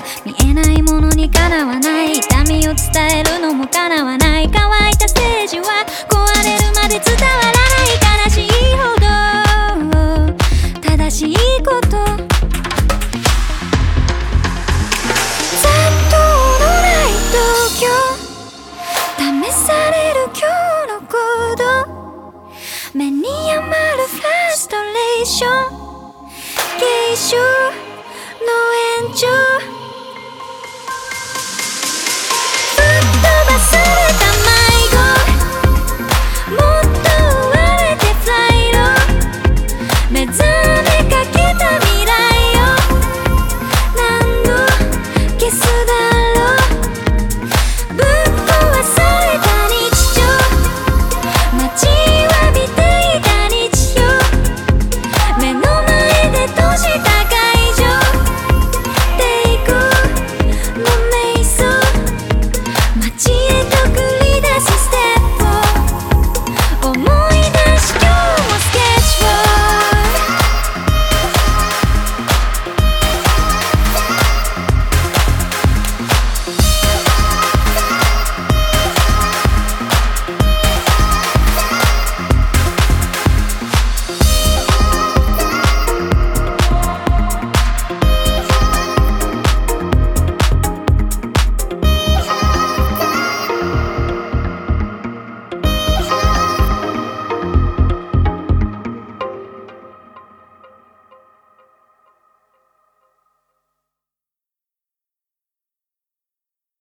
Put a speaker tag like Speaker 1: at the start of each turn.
Speaker 1: 見えないものにかなわない、痛みを伝えるのもかなわない、乾いたステージは壊れるまで伝わらない、悲しいほど正しいこと、残党のない東京、試される今日の行動、目に余るフラストレーション、芸術の延長。